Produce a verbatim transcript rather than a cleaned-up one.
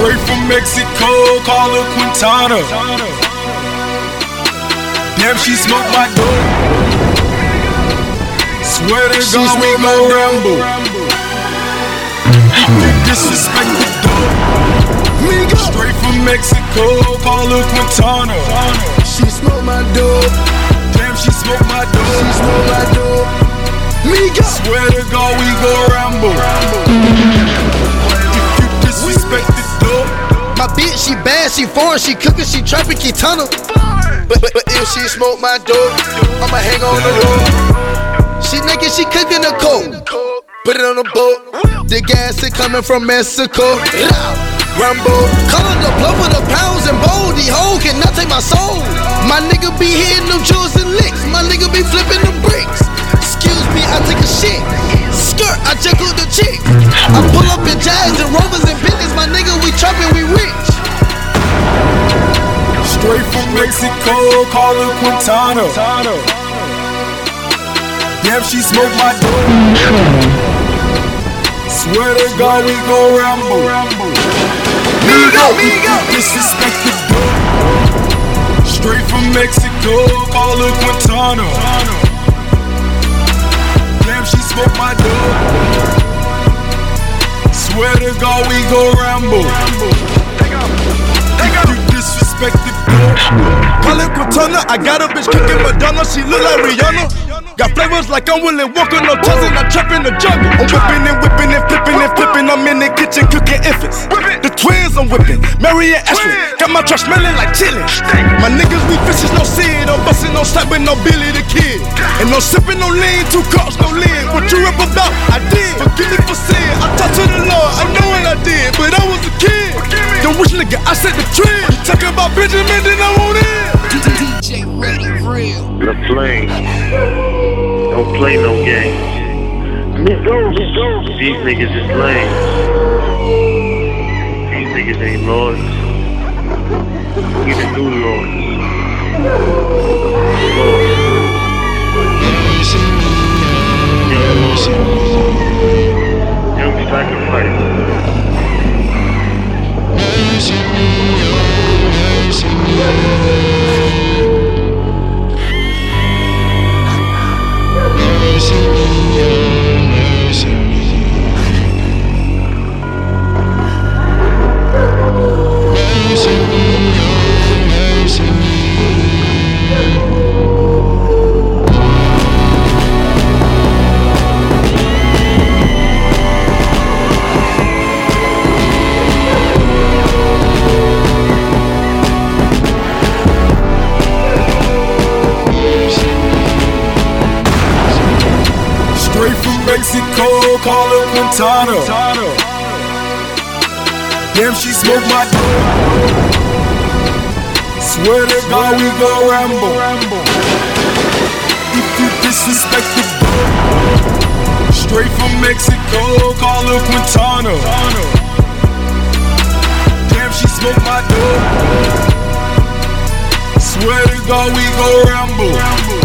Straight from Mexico, call her Quintana. Damn, she smoked my dope. Swear to God, we gon' ramble. You disrespect the dope. Straight from Mexico, call her Quintana. She smoked my dope. Damn, she smoked my dope. She smoked my dope. Miga. Swear to God, we gon' ramble. If you disrespect the dope. My bitch, she bad, she foreign, she cookin', she trappin' Kitana. But, but, but if she smoke my dope, I'ma hang on the road. She naked, she cookin' the coke. Put it on the boat. The gas is coming from Mexico. Rambo, callin' the blow for the pounds and bold. These hoes cannot take my soul. My nigga be hitting them jewels and licks. My nigga be flipping them bricks. Excuse me, I take a shit. Skirt, I check out the chick. I pull up in Jags and Rovers and Bentleys. My nigga, we trappin', we rich. Straight from Mexico, call her Quintana. Damn, she smoked my dope. Swear to God, we gon' ramble. Migo, Migo. Disrespect the dope. Straight from Mexico, call her Quintana. Damn, she smoked my dope. Swear to God, we gon' ramble. You disrespect the dope. Call it Quintana, I got a bitch kicking Madonna. She look like Rihanna. Got flavors like I'm Willie Walker, no cousin, I trap in the jungle. I'm whipping and whipping and flipping and flipping. I'm in the kitchen cooking infants. The twins I'm whipping, Mary and Ashley. Got my truck smelling like chili. My niggas, we fishes, no seed. I'm busting, no slapping, no Billy the Kid. And no sipping, no lean, two cups, no lid. What you rap about, I did. Forgive me for sin, I talked to the Lord, I know what I did, but I was a kid. Don't wish nigga, I set the trend. You talking about Benjamin, then I want it. D J Ready Real. The flame. Don't play no games. These niggas is lame. These niggas ain't lords. We the new lords. Lords. Young, young sacrifice. Mexico, call her Quintana. Damn, she smoked my dope. Swear to God, we gon' ramble. If you disrespect the dope. Straight from Mexico, call her Quintana. Damn, she smoked my dope. Swear to God, we gon' ramble.